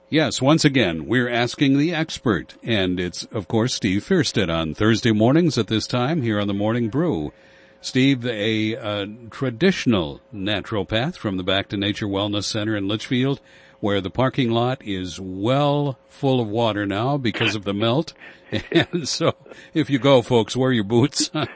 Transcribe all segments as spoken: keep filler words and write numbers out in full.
Yes, once again, we're asking the expert, and it's, of course, Steve Fierstead on Thursday mornings at this time here on the Morning Brew. Steve, a, a traditional naturopath from the Back to Nature Wellness Center in Litchfield, where the parking lot is well full of water now because of the melt. And so if you go, folks, wear your boots. Yeah,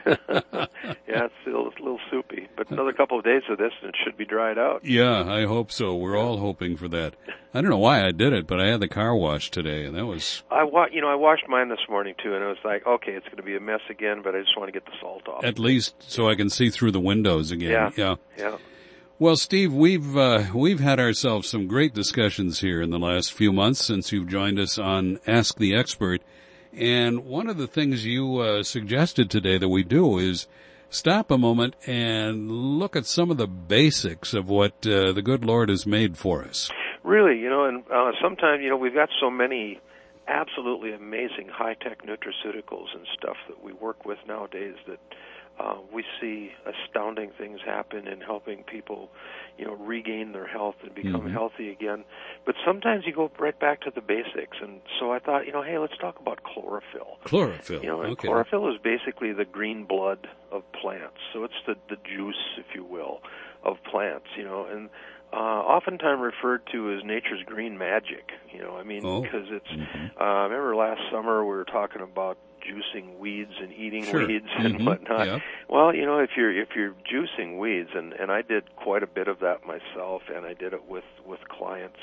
it's a little, a little soupy, but another couple of days of this and it should be dried out. Yeah, I hope so. We're all hoping for that. I don't know why I did it, but I had the car washed today, and that was... I wa- You know, I washed mine this morning, too, and it was like, okay, it's going to be a mess again, but I just want to get the salt off. At least so I can see through the windows again. Yeah, yeah. yeah. Well, Steve, we've uh, we've had ourselves some great discussions here in the last few months since you've joined us on Ask the Expert. And one of the things you uh, suggested today that we do is stop a moment and look at some of the basics of what uh, the good Lord has made for us. Really, you know, and uh, sometimes, you know, we've got so many absolutely amazing high-tech nutraceuticals and stuff that we work with nowadays that Uh, we see astounding things happen in helping people, you know, regain their health and become mm-hmm. healthy again. But sometimes you go right back to the basics. And so I thought, you know, hey, let's talk about chlorophyll. Chlorophyll. You know, and okay. chlorophyll is basically the green blood of plants. So it's the, the juice, if you will, of plants, you know, and uh, oftentimes referred to as nature's green magic, you know, I mean, oh. because it's, mm-hmm. uh, I remember last summer we were talking about juicing weeds and eating sure. weeds mm-hmm. and whatnot. Yeah. Well, you know, if you're if you're juicing weeds, and, and I did quite a bit of that myself, and I did it with, with clients,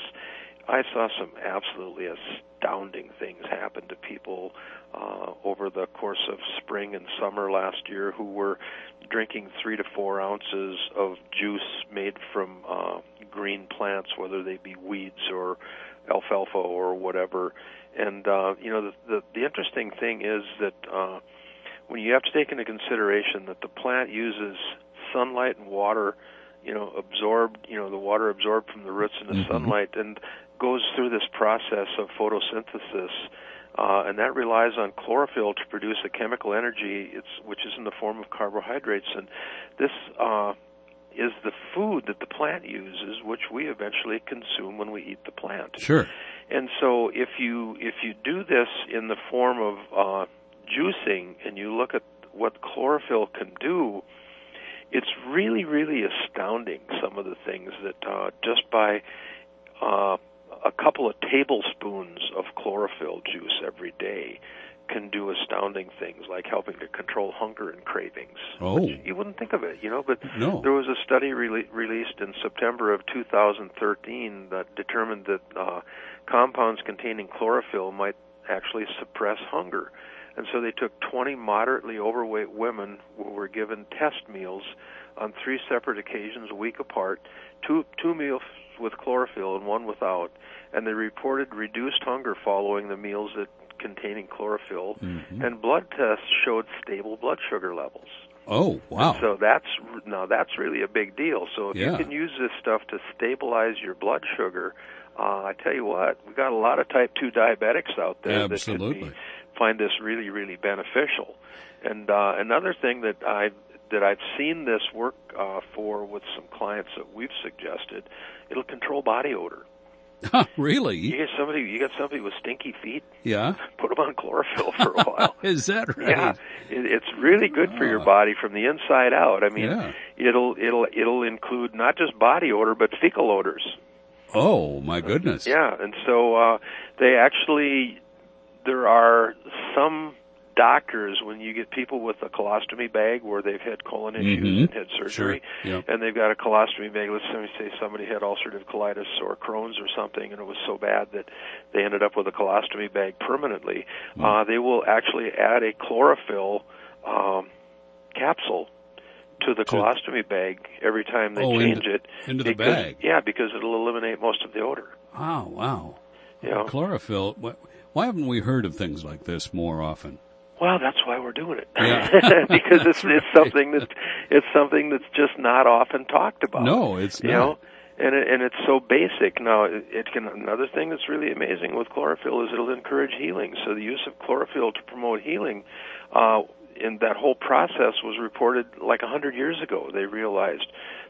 I saw some absolutely astounding things happen to people uh, over the course of spring and summer last year who were drinking three to four ounces of juice made from uh, green plants, whether they be weeds or alfalfa or whatever. And, uh, you know, the, the, the interesting thing is that uh, when you have to take into consideration that the plant uses sunlight and water, you know, absorbed, you know, the water absorbed from the roots and the mm-hmm. sunlight, and goes through this process of photosynthesis, uh, and that relies on chlorophyll to produce a chemical energy, it's, which is in the form of carbohydrates. And this uh, is the food that the plant uses, which we eventually consume when we eat the plant. Sure. And so if you if you do this in the form of uh, juicing and you look at what chlorophyll can do, it's really, really astounding, some of the things that uh, just by uh, a couple of tablespoons of chlorophyll juice every day can do astounding things, like helping to control hunger and cravings. Oh. You wouldn't think of it, you know, but no. There was a study re- released in September of two thousand thirteen that determined that uh, compounds containing chlorophyll might actually suppress hunger. And so they took twenty moderately overweight women who were given test meals on three separate occasions, a week apart, two, two meals with chlorophyll and one without, and they reported reduced hunger following the meals that containing chlorophyll, mm-hmm. and blood tests showed stable blood sugar levels. Oh, wow. And so that's, now that's really a big deal. So if yeah. you can use this stuff to stabilize your blood sugar, uh, I tell you what, we've got a lot of type two diabetics out there Absolutely. that could be, find this really, really beneficial. And uh, another thing that I that I've seen this work uh, for with some clients that we've suggested, it'll control body odor. Really? You get somebody, you got somebody with stinky feet. Yeah. Put them on chlorophyll for a while. Is that right? Yeah, it, it's really good for your body from the inside out. I mean, yeah. it'll it'll it'll include not just body odor but fecal odors. Oh my goodness. Yeah, and so uh, they actually there are some doctors, when you get people with a colostomy bag where they've had colon issues mm-hmm. and had surgery, sure. yep. and they've got a colostomy bag, let's say somebody had ulcerative colitis or Crohn's or something, and it was so bad that they ended up with a colostomy bag permanently, mm. uh, they will actually add a chlorophyll um, capsule to the colostomy bag every time they oh, change into, it. Into the because, bag? Yeah, because it'll eliminate most of the odor. Oh, wow. You know? Chlorophyll, why haven't we heard of things like this more often? Well, that's why we're doing it. Yeah. Because it's, right. it's something that it's something that's just not often talked about. No, it's you not. Know? And it, and it's so basic. Now, it, it can another thing that's really amazing with chlorophyll is it'll encourage healing. So the use of chlorophyll to promote healing, uh, in that whole process was reported like a hundred years ago. They realized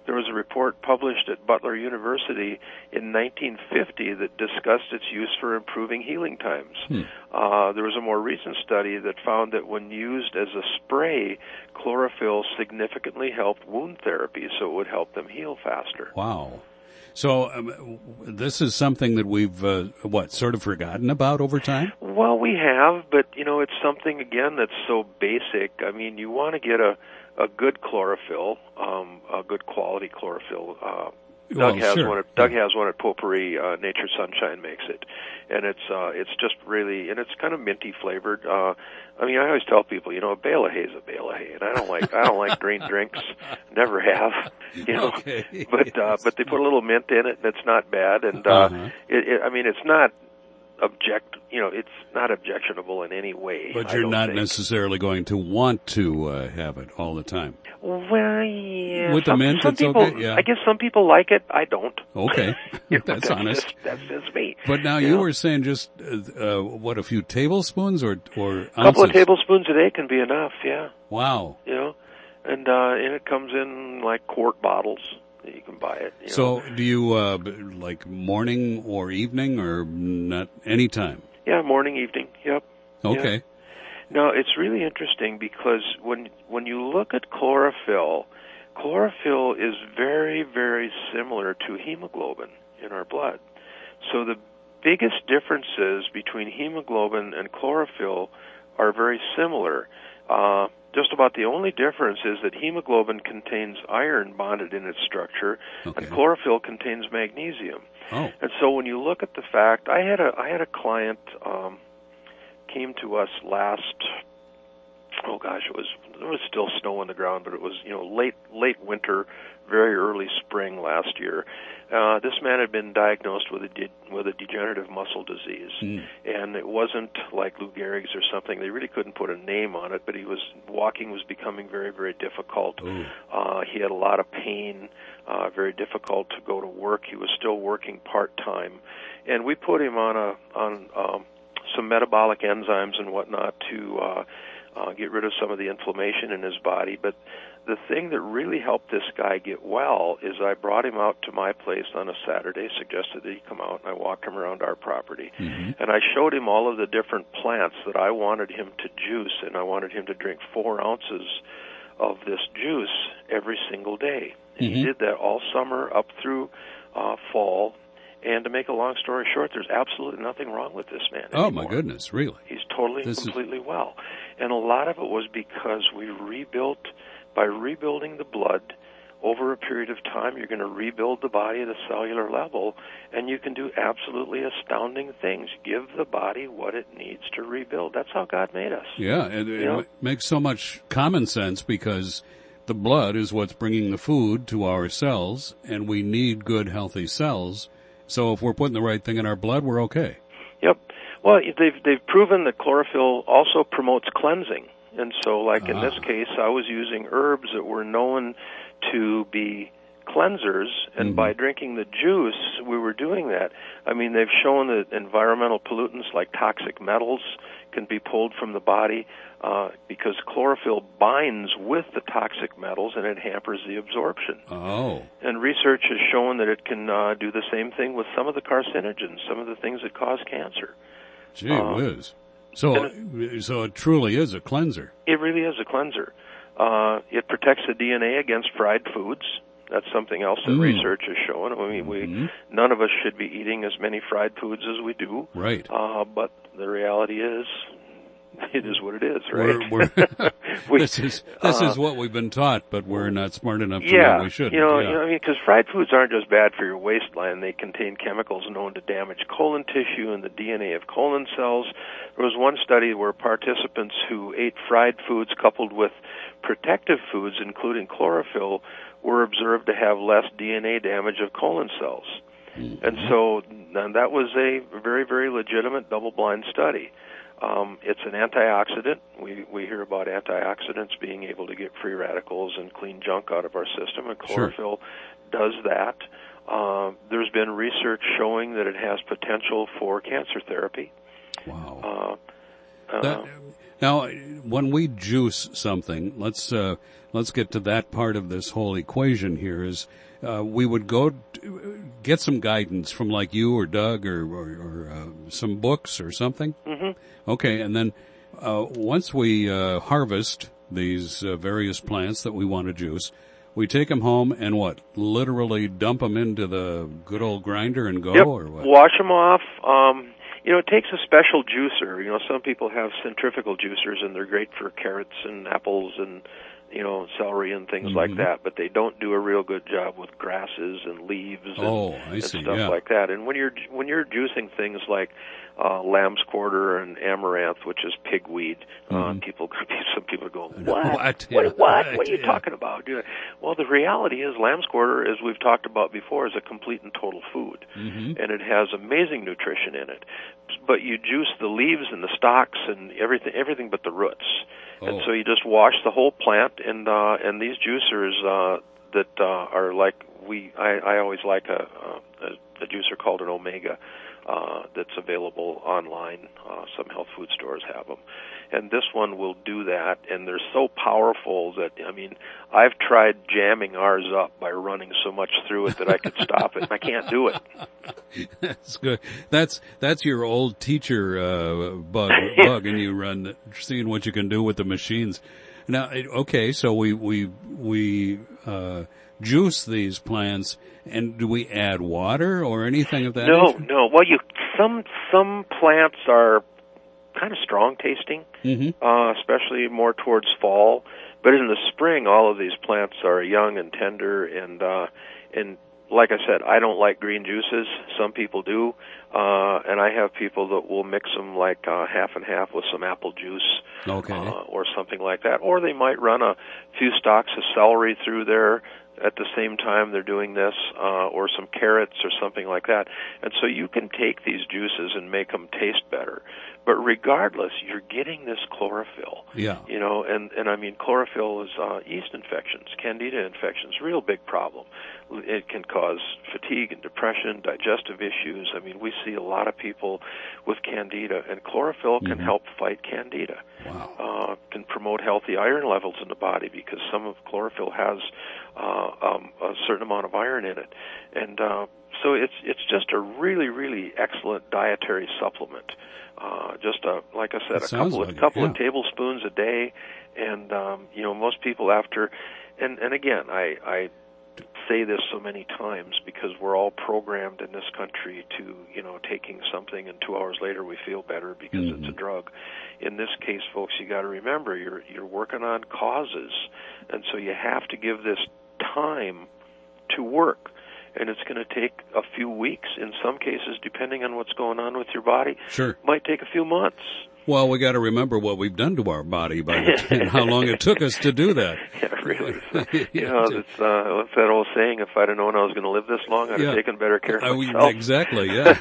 there was a report published at Butler University in nineteen fifty that discussed its use for improving healing times. Hmm. Uh, there was a more recent study that found that when used as a spray, chlorophyll significantly helped wound therapy, so it would help them heal faster. Wow. So um, this is something that we've, uh, what, sort of forgotten about over time? Well, we have, but, you know, it's something, again, that's so basic. I mean, you want to get a, a good chlorophyll, um, a good quality chlorophyll. Uh, Doug well, has sure. one. At, Doug has one at Potpourri. Uh, Nature Sunshine makes it, and it's uh, it's just really, and it's kind of minty flavored. Uh, I mean, I always tell people, you know, a bale of hay is a bale of hay, and I don't like I don't like green drinks, never have, you know. Okay. But yes. uh, but they put a little mint in it, and it's not bad. And uh, uh-huh. it, it, I mean, it's not object, you know, it's not objectionable in any way. But you're I don't not think. necessarily going to want to uh, have it all the time. Well, yeah. With the some, mint, some it's people, okay. Yeah. I guess some people like it. I don't. Okay, You know, that's honest. Just, that's just me. But now you, you know? were saying just uh, uh, what, a few tablespoons or or ounces? A couple of tablespoons a day can be enough. Yeah. Wow. You know, and uh, and it comes in like quart bottles. You can buy it. You so know. do you uh, like morning or evening or not any time? Yeah, morning, evening. Yep. Okay. Yeah. Now, it's really interesting because when when you look at chlorophyll, chlorophyll is very, very similar to hemoglobin in our blood. So the biggest differences between hemoglobin and chlorophyll are very similar. Uh, just about the only difference is that hemoglobin contains iron bonded in its structure, okay. and chlorophyll contains magnesium. Oh. And so when you look at the fact, I had a I had a client um, came to us last. Oh gosh, it was there was still snow on the ground, but it was you know late late winter, very early spring last year. Uh, this man had been diagnosed with a de- with a degenerative muscle disease, mm. and it wasn't like Lou Gehrig's or something. They really couldn't put a name on it, but he was walking was becoming very very difficult. Uh, he had a lot of pain, uh, very difficult to go to work. He was still working part time, and we put him on a on um, some metabolic enzymes and whatnot to. Uh, Uh, get rid of some of the inflammation in his body. But the thing that really helped this guy get well is I brought him out to my place on a Saturday, suggested that he come out, and I walked him around our property. Mm-hmm. And I showed him all of the different plants that I wanted him to juice, and I wanted him to drink four ounces of this juice every single day. And mm-hmm. he did that all summer up through uh, fall. And to make a long story short, there's absolutely nothing wrong with this man anymore. Oh, my goodness, really? He's totally, this completely is... well. And a lot of it was because we rebuilt, by rebuilding the blood over a period of time, you're going to rebuild the body at a cellular level, and you can do absolutely astounding things. Give the body what it needs to rebuild. That's how God made us. Yeah, and it, you know? it makes so much common sense because the blood is what's bringing the food to our cells, and we need good, healthy cells. So if we're putting the right thing in our blood, we're okay. Yep. Well, they've they've proven that chlorophyll also promotes cleansing. And so, like in ah. this case, I was using herbs that were known to be cleansers, and mm-hmm. by drinking the juice, we were doing that. I mean, they've shown that environmental pollutants like toxic metals can be pulled from the body uh, because chlorophyll binds with the toxic metals and it hampers the absorption. Oh. And research has shown that it can uh, do the same thing with some of the carcinogens, some of the things that cause cancer. Gee uh, whiz. So, it, so it truly is a cleanser. It really is a cleanser. Uh, it protects the D N A against fried foods. That's something else that mm. research has shown. I mean, mm-hmm. we none of us should be eating as many fried foods as we do. Right. Uh, but the reality is, it is what it is, right? We're, we're we, this is this uh, is what we've been taught, but we're not smart enough to yeah, know we shouldn't. You know, yeah. you know, I mean, because fried foods aren't just bad for your waistline; they contain chemicals known to damage colon tissue and the D N A of colon cells. There was one study where participants who ate fried foods coupled with protective foods, including chlorophyll, were observed to have less D N A damage of colon cells. Mm-hmm. And so and that was a very, very legitimate double-blind study. Um, it's an antioxidant. We we hear about antioxidants being able to get free radicals and clean junk out of our system, and chlorophyll sure. does that. Uh, there's been research showing that it has potential for cancer therapy. Wow. Uh, uh, that, now, when we juice something, let's uh, let's get to that part of this whole equation here. Is uh, we would go to get some guidance from like you or Doug or, or, or uh, some books or something. Mm-hmm. Okay, and then uh, once we uh, harvest these uh, various plants that we want to juice, we take them home and what? Literally dump them into the good old grinder and go, yep. or what? Wash them off. Um, you know, it takes a special juicer. You know, some people have centrifugal juicers, and they're great for carrots and apples and, you know, celery and things mm-hmm. like that. But they don't do a real good job with grasses and leaves and, oh, I and see. stuff yeah. like that. And when you're when you're juicing things like uh, lamb's quarter and amaranth, which is pigweed, mm-hmm. uh, people some people go, what? What? What? What? What are you yeah. talking about? Well, the reality is lamb's quarter, as we've talked about before, is a complete and total food, mm-hmm. and it has amazing nutrition in it. But you juice the leaves and the stalks and everything, everything but the roots. Oh. And so you just wash the whole plant, and uh, and these juicers uh, that uh, are like we, I, I always like a, a, a juicer called an Omega. Uh, that's available online. Uh, some health food stores have them. And this one will do that, and they're so powerful that, I mean, I've tried jamming ours up by running so much through it that I could stop it, and I can't do it. That's good. That's, that's your old teacher, uh, bug, bug, and you run, seeing what you can do with the machines. Now, okay, so we, we, we, uh, juice these plants, and do we add water or anything of that No, nature? no. Well, you, some, some plants are kind of strong tasting, mm-hmm. uh, especially more towards fall. But in the spring, all of these plants are young and tender, and uh, and like I said, I don't like green juices. Some people do, uh, and I have people that will mix them like uh, half and half with some apple juice, okay, uh, or something like that. Or they might run a few stalks of celery through there at the same time they're doing this, uh, or some carrots or something like that. And so you can take these juices and make them taste better. But regardless, you're getting this chlorophyll. Yeah. You know, and, and I mean, chlorophyll is uh, yeast infections, candida infections, real big problem. It can cause fatigue and depression, digestive issues. I mean, we see a lot of people with candida, and chlorophyll can mm-hmm. help fight candida. Wow. Uh, can promote healthy iron levels in the body because some of chlorophyll has uh, um, a certain amount of iron in it. And uh, so it's it's just a really, really excellent dietary supplement. Uh, just a, like I said, it a couple like of couple it, yeah. of tablespoons a day, and um, you know, most people after, and and again, I I say this so many times because we're all programmed in this country to, you know, taking something and two hours later we feel better because mm-hmm. it's a drug. In this case, folks, you got to remember you're you're working on causes, and so you have to give this time to work. And it's going to take a few weeks, in some cases, depending on what's going on with your body. Sure. Might take a few months. Well, we got to remember what we've done to our body by the time, how long it took us to do that. Yeah, really. You know, it's, uh, what's that old saying? If I'd have known I was going to live this long, I'd yeah. have taken better care of I, myself. Exactly, yeah.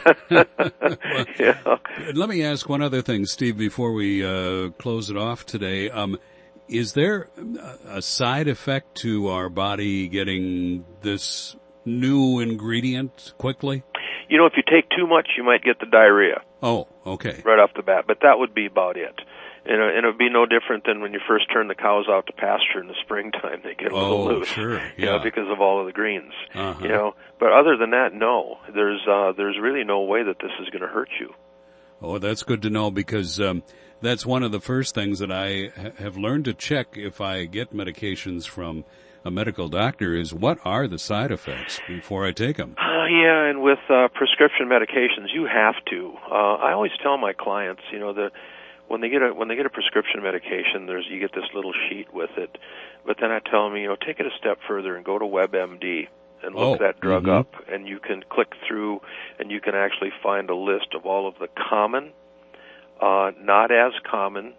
Well, yeah. Let me ask one other thing, Steve, before we uh, close it off today. Um, is there a side effect to our body getting this new ingredient quickly? You know, if you take too much, you might get the diarrhea. Oh, okay. Right off the bat, but that would be about it. And, uh, and it would be no different than when you first turn the cows out to pasture in the springtime. They get a little oh, loose, sure, yeah. you know, because of all of the greens. Uh-huh. You know, but other than that, no. There's uh, there's really no way that this is going to hurt you. Oh, that's good to know because um, that's one of the first things that I ha- have learned to check if I get medications from a medical doctor is what are the side effects before I take them? Uh, yeah, and with uh, prescription medications, you have to. Uh, I always tell my clients, you know, that when they get a when they get a prescription medication, there's you get this little sheet with it. But then I tell them, you know, take it a step further and go to WebMD and look oh, that drug mm-hmm. up, and you can click through, and you can actually find a list of all of the common, uh, not as common,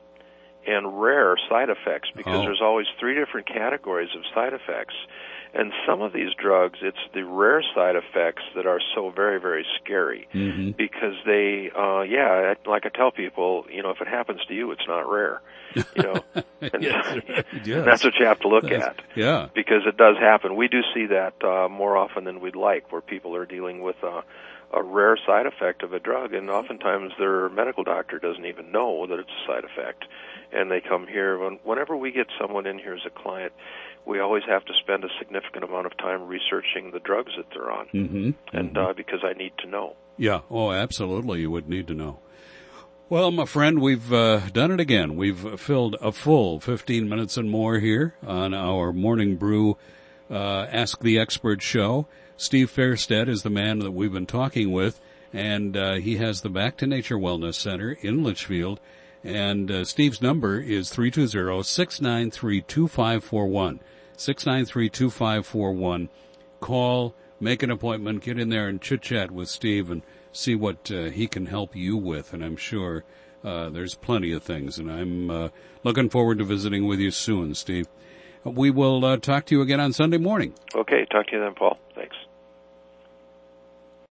and rare side effects, because oh. there's always three different categories of side effects. And some of these drugs, it's the rare side effects that are so very, very scary, mm-hmm. because they, uh, yeah, like I tell people, you know, if it happens to you, it's not rare, you know, and, yes, yes. and that's what you have to look that's, at, yeah, because it does happen. We do see that uh, more often than we'd like, where people are dealing with uh, a rare side effect of a drug, and oftentimes their medical doctor doesn't even know that it's a side effect. And they come here. When, whenever we get someone in here as a client, we always have to spend a significant amount of time researching the drugs that they're on, mm-hmm. and mm-hmm. Uh, because I need to know. Yeah, oh, absolutely, you would need to know. Well, my friend, we've uh, done it again. We've filled a full fifteen minutes and more here on our Morning Brew uh, Ask the Expert show. Steve Fairstead is the man that we've been talking with, and uh, he has the Back to Nature Wellness Center in Litchfield. And uh, Steve's number is three two zero, six nine three, two five four one, six nine three, two five four one. Call, make an appointment, get in there and chit-chat with Steve and see what uh, he can help you with. And I'm sure uh, there's plenty of things. And I'm uh, looking forward to visiting with you soon, Steve. We will uh, talk to you again on Sunday morning. Okay, talk to you then, Paul. Thanks.